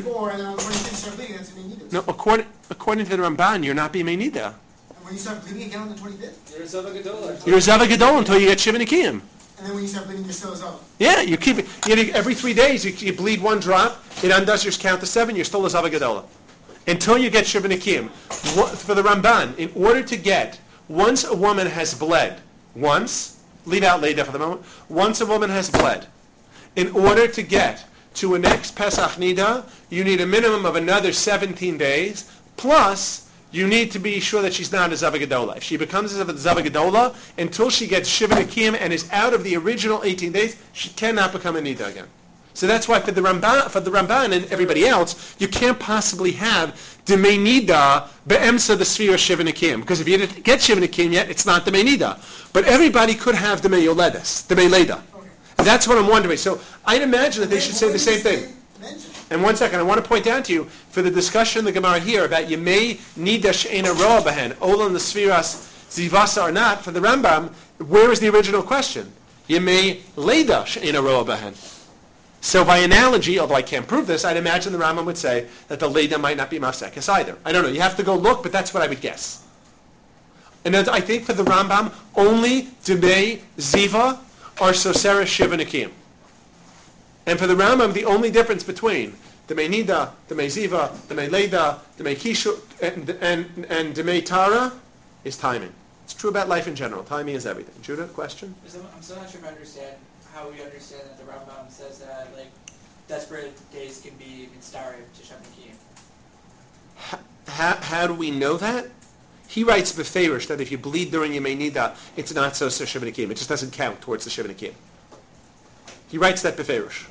no. According to the Ramban, you're not being Nida. And when you start bleeding again on the 25th, You're a Zava Gedola. You're a Zava Gedola until you get Shiva Nikiyim. and then when you start bleeding, you're still a Zava. Yeah, you keep it. Every 3 days you bleed 1 drop. It undoes your count to 7. You're still a Zava Gedola until you get Shiva Nikiyim. For the Ramban, in order to get, once a woman has bled, leave out Leda for the moment. Once a woman has bled, in order to get to a next Pesach Nida, you need a minimum of another 17 days, plus you need to be sure that she's not a Zava Gedola. If she becomes a Zava Gedola, until she gets Shiva Nikiyim and is out of the original 18 days, she cannot become a Nida again. So that's why for the Ramban and everybody else, you can't possibly have Demei Nida be'emsa the Sfira Shiva Nikiyim. Because if you didn't get Shiva Nikiyim yet, it's not Demei Nida. But everybody could have Demei Yoledes, Demei Leda. That's what I'm wondering. So I'd imagine that they should say the same thing. And 1 second, I want to point out to you, for the discussion in the Gemara here about Yemei Nida She'ena Roa Behen, Olan the Sfiras Zivasa or not, for the Rambam, where is the original question? Yemei Leda She'ena Roa Behen. So by analogy, although I can't prove this, I'd imagine the Rambam would say that the Leda might not be Mafsekes either. I don't know. You have to go look, but that's what I would guess. And then I think for the Rambam, only Demei Ziva or Sosera Shiva Nikiyim. And for the Rambam, the only difference between Demei Nida, Demei Ziva, Demei Leda, Demei Kishu, and Demei Tara is timing. It's true about life in general. Timing is everything. Judah, question? I'm still not sure if I understand how we understand that the Rambam says that like desperate days can be mitzaref to Shem Nikiyim. How do we know that? He writes beferish that if you bleed during Yemei Nida, it's not so Shiva Nikiyim. It just doesn't count towards the Shiva Nikiyim. He writes that beferish.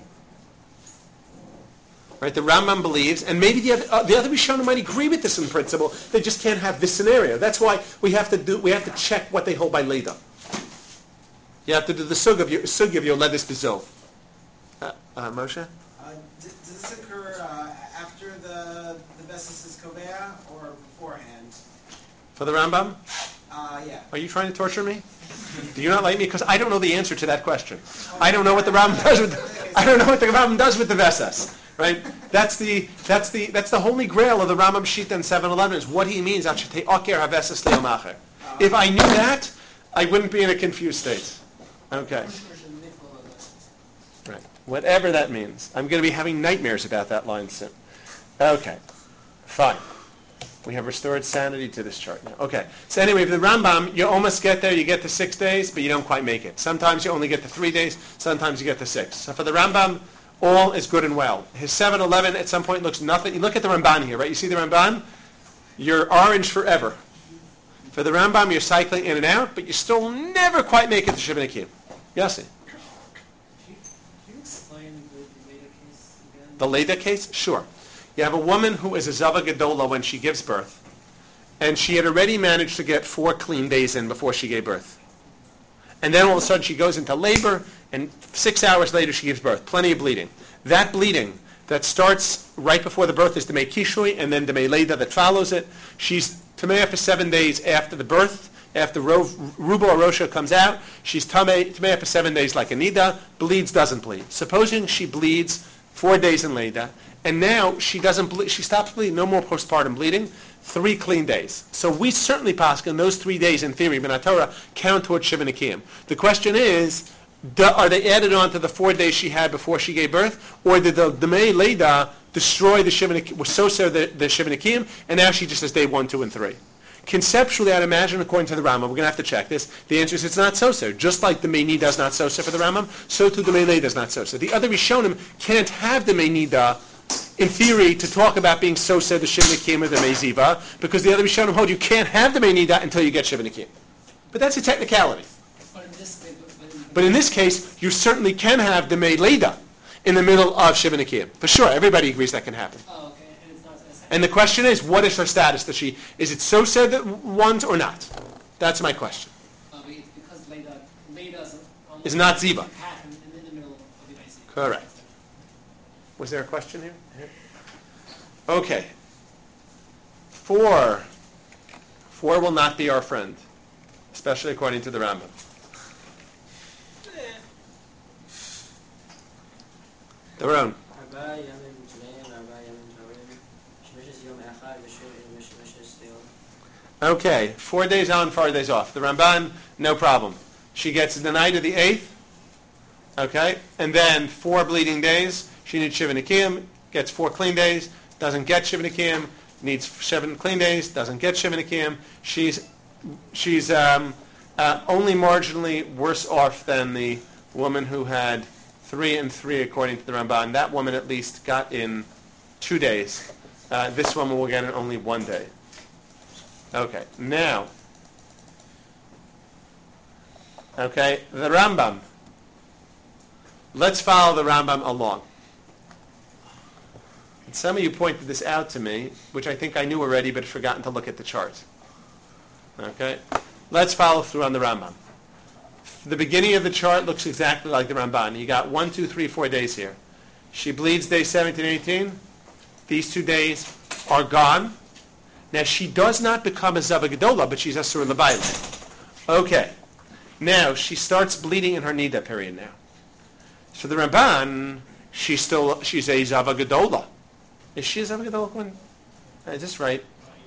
Right? The Rambam believes, and maybe the other Rishonim might agree with this in principle. They just can't have this scenario. That's why we have to check what they hold by Leda. You have to do the sug of your Ledis Bizov. Moshe? Does this occur after the Vesis is Kovea or beforehand? For the Rambam? Yeah. Are you trying to torture me? Do you not like me? Because I don't know the answer to that question. I don't know what the Rambam does with. I don't know what the Rambam does with the Vesas. Right? That's the holy grail of the Rambam Shita and 711 is what he means. If I knew that, I wouldn't be in a confused state. Okay. Right. Whatever that means. I'm going to be having nightmares about that line soon. Okay, fine. We have restored sanity to this chart now. Okay, so anyway, for the Rambam, you almost get there. You get to 6 days, but you don't quite make it. Sometimes you only get to 3 days. Sometimes you get to 6. So for the Rambam, all is good and well. His 7-11 at some point looks nothing. You look at the Ramban here, right? You see the Ramban? You're orange forever. For the Rambam, you're cycling in and out, but you still never quite make it to Shiva Nekim. Yossi? Can you explain the Leda case again? The Leda case? Sure. You have a woman who is a Zava Gedola when she gives birth, and she had already managed to get 4 clean days in before she gave birth. And then all of a sudden she goes into labor, and 6 hours later she gives birth. Plenty of bleeding. That bleeding that starts right before the birth is Demei Kishui, and then Demei Leda that follows it. She's Tamei for 7 days after the birth. After Rubo or Rosha comes out, she's Tamei for 7 days like a Nida, bleeds, doesn't bleed. Supposing she bleeds 4 days in Leda, and now she doesn't bleed, she stops bleeding, no more postpartum bleeding, 3 clean days. So we certainly paskin those 3 days in theory, B'nai Torah, count towards Shiva Nekim. The question is, are they added on to the 4 days she had before she gave birth, or did the Demei Leda destroy the Shiva Nekim, was so the Shiva Nekim, and now she just has day 1, 2, and 3? Conceptually, I'd imagine, according to the Rambam, we're going to have to check this, the answer is it's not so-so. Just like the Meinida is not so-so for the Rambam, so too the Meinida is not so-so. The other Rishonim can't have the Meinida, in theory, to talk about being so-so the Shiva Nekim or the Meiziva, because the other Rishonim hold you can't have the Meinida until you get Shiva Nekim. But that's a technicality. But in this case, you certainly can have the Meileda in the middle of Shiva Nekim. For sure, everybody agrees that can happen. Oh, okay. And it's not And the question is, what is her status? Is it so said that ones or not? That's my question. Because Leda is not Ziva. Happen in the middle of the basic. Correct. Was there a question here? Okay. 4 will not be our friend, especially according to the Rambam. Their own. Okay, 4 days on, 4 days off. The Ramban, no problem. She gets the night of the 8th, okay, and then 4 bleeding days. She needs Shiva Nekim, gets 4 clean days, doesn't get Shiva Nekim, needs 7 clean days, doesn't get Shiva Nekim. She's only marginally worse off than the woman who had 3 and 3 according to the Ramban. That woman at least got in 2 days. This woman will get in only 1 day. Okay, now, the Rambam. Let's follow the Rambam along. And some of you pointed this out to me, which I think I knew already, but had forgotten to look at the chart. Okay, let's follow through on the Rambam. The beginning of the chart looks exactly like the Ramban. You got 1, 2, 3, 4 days here. She bleeds day 17, 18. These 2 days are gone. Now, she does not become a Zava Gedola, but she's Asur L'Bayla. Okay. Now, she starts bleeding in her Nida period now. So the Ramban, she's a Zava Gedola. Is she a Zava Gedola? Is this right?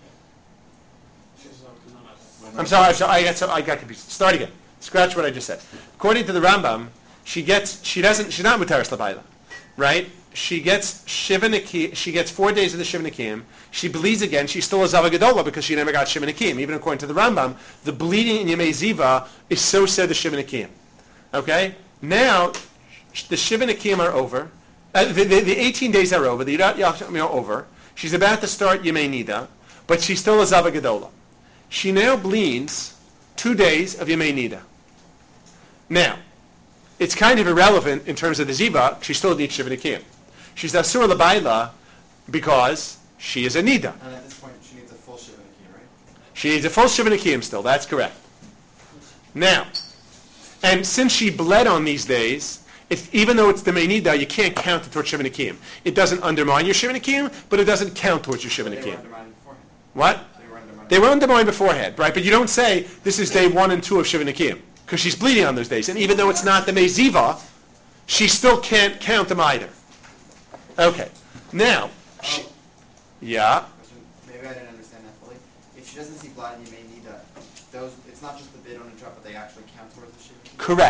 I'm sorry, I got confused. Start again. Scratch what I just said. According to the Rambam, she's not Mutaris L'Bayla, right? She gets Shiva Nekim. She gets 4 days of the Shiva Nekim. She bleeds again. She's still a Zava Gedola because she never got Shiva Nekim. Even according to the Rambam, the bleeding in Yemei Ziva is so said the Shiva Nekim. Okay? Now, the Shiva Nekim are over. The 18 days are over. The Yirat Yachim are over. She's about to start Yemei Nida, but she's still a Zava Gedola. She now bleeds 2 days of Yemei Nida. Now, it's kind of irrelevant in terms of the Ziva. She still needs Shiva Nekim. She's Asur L'Bayla because she is a Nida. And at this point, she needs a full Shiva Nekim, right? She needs a full Shiva Nekim still. That's correct. Now, and since she bled on these days, even though it's the main Nida, you can't count it towards Shiva Nekim. It doesn't undermine your Shiva Nekim, but it doesn't count towards your Shiva Nekim. They were undermined beforehand. What? They were undermined beforehand, right? But you don't say this is day 1 and 2 of Shiva Nekim because she's bleeding on those days. And even though it's not the Meziva, she still can't count them either. Okay. Now, yeah. Maybe I didn't understand that fully. If she doesn't see blood, you may need it's not just the bid on the drop, but they actually count towards the Shiva Nekim? Correct.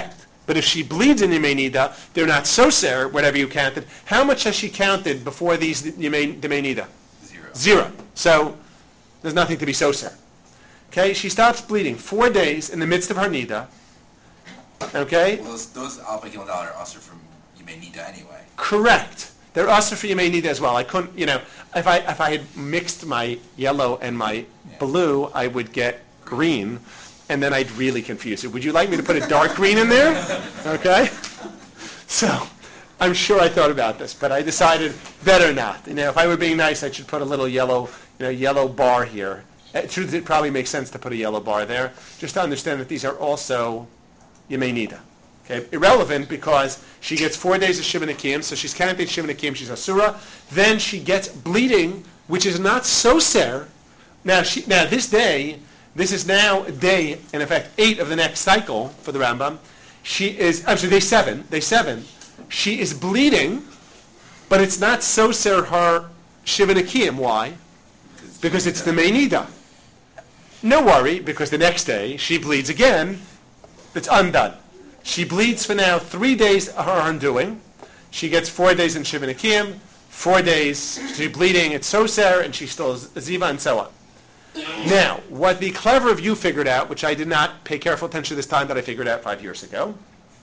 But if she bleeds in Yemei Nida, they're not soser, whatever you counted. How much has she counted before these Yemei Nida? 0. So there's nothing to be soser. Okay, she stops bleeding 4 days in the midst of her Nida. Okay? Well, those Alpha Gimel Dal are also from Yemei Nida anyway. Correct. They're also for Yemei Nida as well. I couldn't, if I had mixed my yellow and my blue, I would get green, and then I'd really confuse it. Would you like me to put a dark green in there? Okay? So, I'm sure I thought about this, but I decided better not. If I were being nice, I should put a little yellow, yellow bar here. It probably makes sense to put a yellow bar there, just to understand that these are also Yemei Nida. Okay, irrelevant because she gets 4 days of Shiva Nekiyim, so she's counting Shiva Nekiyim, she's Asura. Then she gets bleeding, which is not soser. Now this day, this is now day, in effect, 8 of the next cycle for the Rambam. Day 7. She is bleeding, but it's not soser her Shiva Nekiyim. Why? Because it's the Meinida. No worry, because the next day she bleeds again. It's undone. She bleeds for now 3 days her undoing. She gets 4 days in Shiva Nekiyim, 4 days she's bleeding, it's soser, and she still is Ziva, and so on. Now, what the clever of you figured out, which I did not pay careful attention to this time, but I figured out 5 years ago.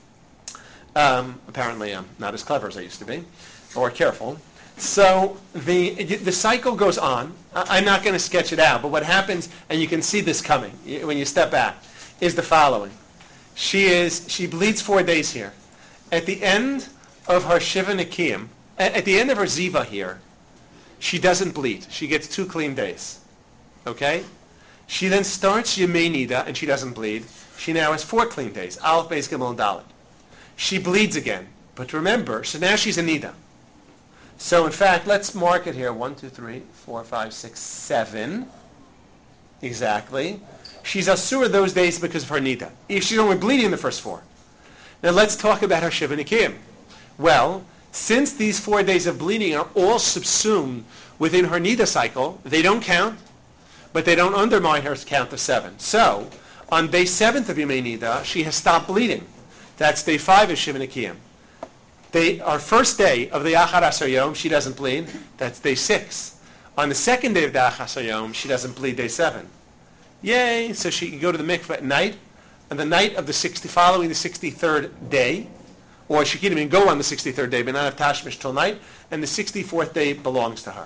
Apparently I'm not as clever as I used to be, or careful. So the cycle goes on. I'm not going to sketch it out, but what happens, and you can see this coming when you step back, is the following. She bleeds 4 days here. At the end of her Shiva Nekiyim, at the end of her Ziva here, she doesn't bleed. She gets 2 clean days. Okay? She then starts Yemei Nida, and she doesn't bleed. She now has 4 clean days. Aleph, Beis, Gimel, and Dalet. She bleeds again. But remember, so now she's a Nida. So in fact, let's mark it here. 1, 2, 3, 4, 5, 6, 7. Exactly. She's Asura those days because of her Nida. If she's only bleeding the first 4. Now let's talk about her Shiva Nekiyim. Well, since these 4 days of bleeding are all subsumed within her Nida cycle, they don't count, but they don't undermine her count of 7. So, on day 7th of Yemei Nida, she has stopped bleeding. That's day 5 of Shiva Nekiyim. Our first day of the Achar Asar Yom, she doesn't bleed. That's day 6. On the second day of the Achar Asar Yom, she doesn't bleed, day 7. Yay! So she can go to the mikveh at night, on the night of following the 63rd day, or she can even go on the 63rd day, but not have tashmish till night, and the 64th day belongs to her.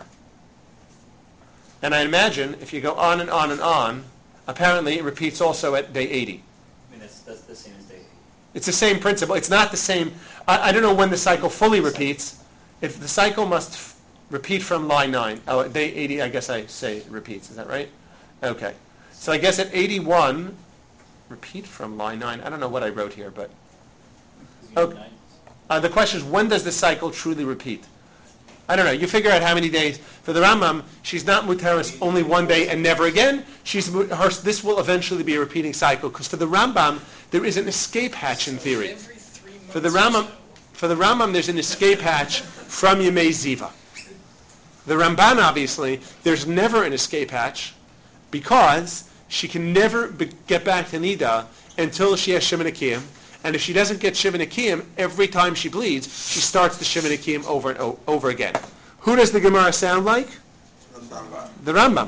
And I imagine, if you go on and on and on, apparently it repeats also at day 80. I mean, that's the same as day 80. It's the same principle. It's not the same. I don't know when the cycle fully repeats. If the cycle must repeat from line 9. Oh, at day 80, I guess I say it repeats. Is that right? Okay. So I guess at 81, repeat from line 9. I don't know what I wrote here, but... Okay. The question is, when does the cycle truly repeat? I don't know. You figure out how many days. For the Rambam, she's not muteris only 1 day and never again. This will eventually be a repeating cycle, because for the Rambam, there is an escape hatch in theory. For the Rambam, there's an escape hatch from Yemei Ziva. The Ramban, obviously, there's never an escape hatch, because she can never get back to Nida until she has Shiva Nekiyim. And if she doesn't get Shiva Nekiyim, every time she bleeds, she starts the Shiva Nekiyim over and over again. Who does the Gemara sound like? The Rambam.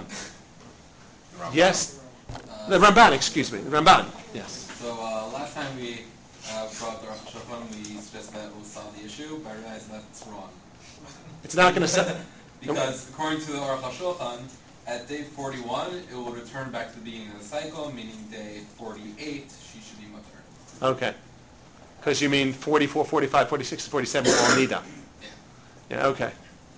Yes. The Ramban, excuse me. The Ramban. Yes. So last time we brought the Rosh Hashanah, we stressed that we solve the issue, but I realized that's wrong. It's not going to... Because according to the Aruch HaShulchan, at day 41, it will return back to the beginning of the cycle, meaning day 48, she should be mutter. Okay. Because you mean 44, 45, 46, 47 all Nida. Yeah, okay.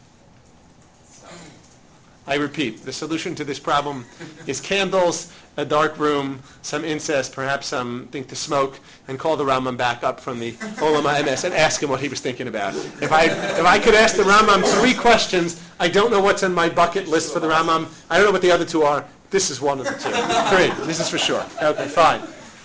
I repeat, the solution to this problem is candles, a dark room, some incest, perhaps something to smoke, and call the Rambam back up from the Olam HaEmes and ask him what he was thinking about. If I could ask the Rambam 3 questions, I don't know what's on my bucket list for the Rambam. I don't know what the other 2 are. This is one of the 2. 3. This is for sure. Okay, fine.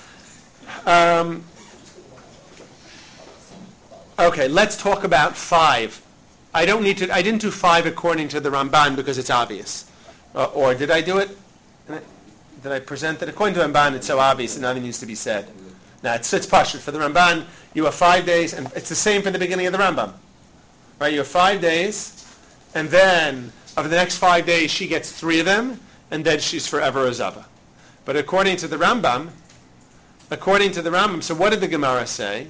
Okay, let's talk about 5. I didn't do 5 according to the Ramban because it's obvious. Or did I do it? Did I present it? According to the Ramban, it's so obvious that nothing needs to be said. Now, it's pashut. For the Ramban, you have 5 days, and it's the same for the beginning of the Rambam. Right? You have 5 days, and then over the next 5 days, she gets 3 of them, and then she's forever a Zava. But according to the Rambam, so what did the Gemara say?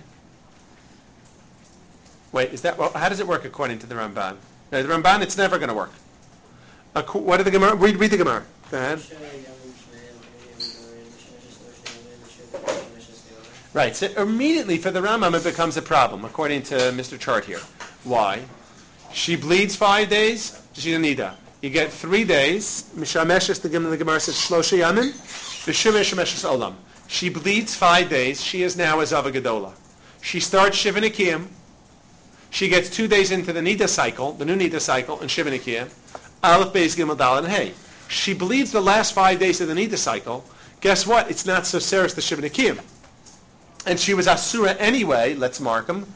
Wait, how does it work according to the Ramban? No, the Ramban, it's never going to work. What did the Gemara? Read the Gemara. Go ahead. Right, so immediately for the Rambam it becomes a problem, according to Mr. Chart here. Why? She bleeds 5 days, she's a nida. You get 3 days, Mishameshes, the Gemara says, Shlosha Yamin, Mishameshes Olam. She bleeds 5 days, she is now a Zava Gedola. She starts Shiva Nikiyim, she gets 2 days into the nida cycle, the new nida cycle, in Shiva Nikiyim, Aleph, Beis, Gimel, Dal, and Hey. She bleeds the last 5 days of the nida cycle, guess what? It's not so serious the Shiva Nikiyim. And she was Asura anyway, let's mark them.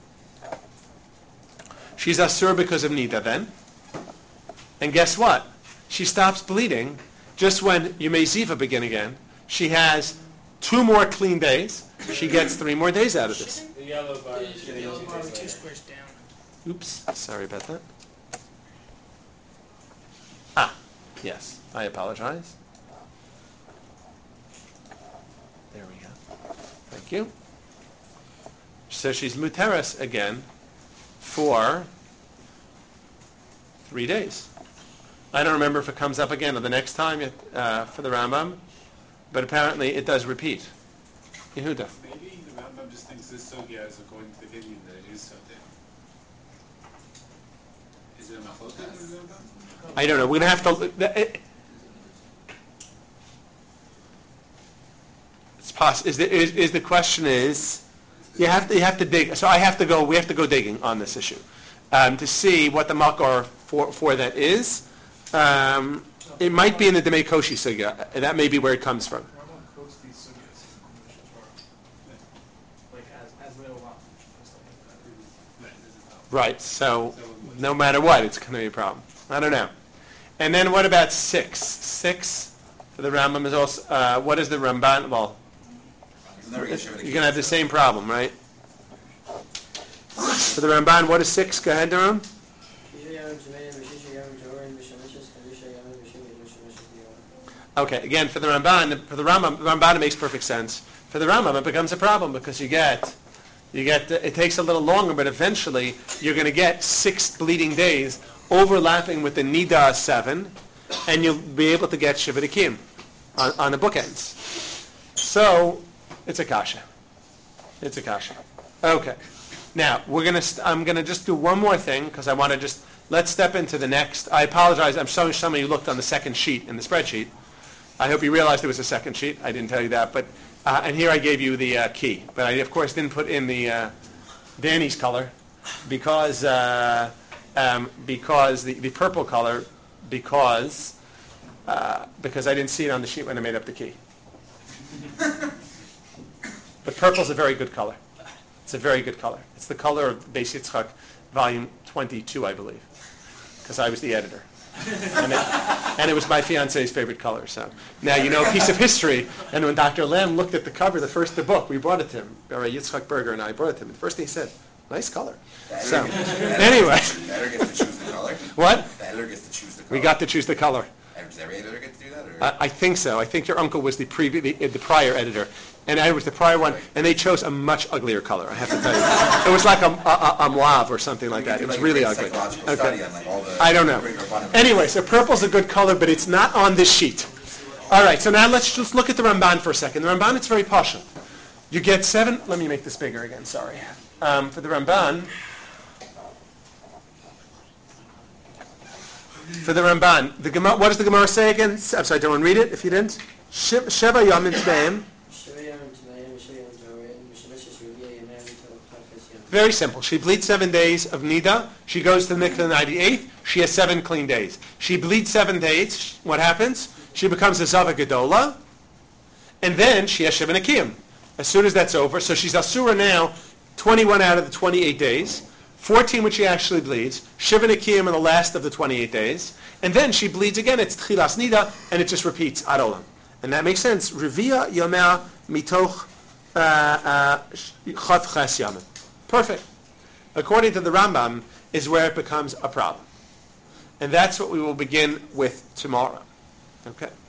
She's Asura because of Nida then. And guess what? She stops bleeding just when Yemei Ziva begin again. She has 2 more clean days. She gets 3 more days out of this. The yellow bar is The yellow bar with 2 squares down. Oops, sorry about that. Yes, I apologize. There we go. Thank you. So she's muteras again for 3 days. I don't remember if it comes up again or the next time for the Rambam, but apparently it does repeat. Yehuda. Maybe the Rambam just thinks this sugya is according to the Gideon that it is something. Is it a machloket in the Rambam? I don't know. We're going to have to... It's possible. The question is... You have to dig. So we have to go digging on this issue to see what the makor for that is. It might be in the Demei Koshi sugya. That may be where it comes from. Quotes these sugyas in the like as little Right. So no matter what, it's going to be a problem. I don't know. And then what about 6? 6 for the Rambam is also. What is the Ramban? Well. You're going to have the same problem, right? For the Ramban, what is 6? Go ahead, Durham. Okay, again, for the Rambam, it makes perfect sense. For the Rambam, it becomes a problem because you get, it takes a little longer, but eventually you're going to get 6 bleeding days overlapping with the Nida 7, and you'll be able to get Shiva Nikiyim on the bookends. So, it's a kasha. Okay. Now, I'm going to just do one more thing because I want to let's step into the next. I apologize. I'm sorry some of you looked on the second sheet in the spreadsheet. I hope you realized there was a second sheet. I didn't tell you that. But and here I gave you the key. But I, of course, didn't put in the Danny's color because the purple color because I didn't see it on the sheet when I made up the key. But purple's a very good color. It's a very good color. It's the color of Beis Yitzchak, volume 22, I believe, because I was the editor. And it was my fiance's favorite color. So now you know a piece of history. And when Dr. Lamb looked at the cover, the book, we brought it to him. Yitzchak Berger and I brought it to him. The first thing he said, nice color. So anyway. The editor gets to choose the color? What? The editor gets to choose the color. We got to choose the color. And does every editor get to do that? Or? I think so. I think your uncle was the prior editor, and I was the prior one, and they chose a much uglier color. I have to tell you, it was like a mauve or something like that. It was really ugly. Okay. I don't know. Anyway, so purple's a good color, but it's not on this sheet. All right. So now let's just look at the Ramban for a second. The Ramban, it's very pashut. You get 7. Let me make this bigger again. Sorry. For the Ramban. For the Ramban, what does the Gemara say again? I'm sorry, don't read it if you didn't. Sheva Yamim Tmeim. Very simple. She bleeds 7 days of Nida. She goes to the mikveh the 98th. She has 7 clean days. She bleeds 7 days. What happens? She becomes a Zava Gedola. And then she has Shiva Nikiyim. As soon as that's over, so she's Asura now 21 out of the 28 days. 14 when she actually bleeds, Shiva Nikiyim in the last of the 28 days, and then she bleeds again. It's Tchilas Nida, and it just repeats Ad Olam. And that makes sense. Revia Yomea Mitoch Chaf Ches Yamim. Perfect. According to the Rambam, is where it becomes a problem. And that's what we will begin with tomorrow. Okay?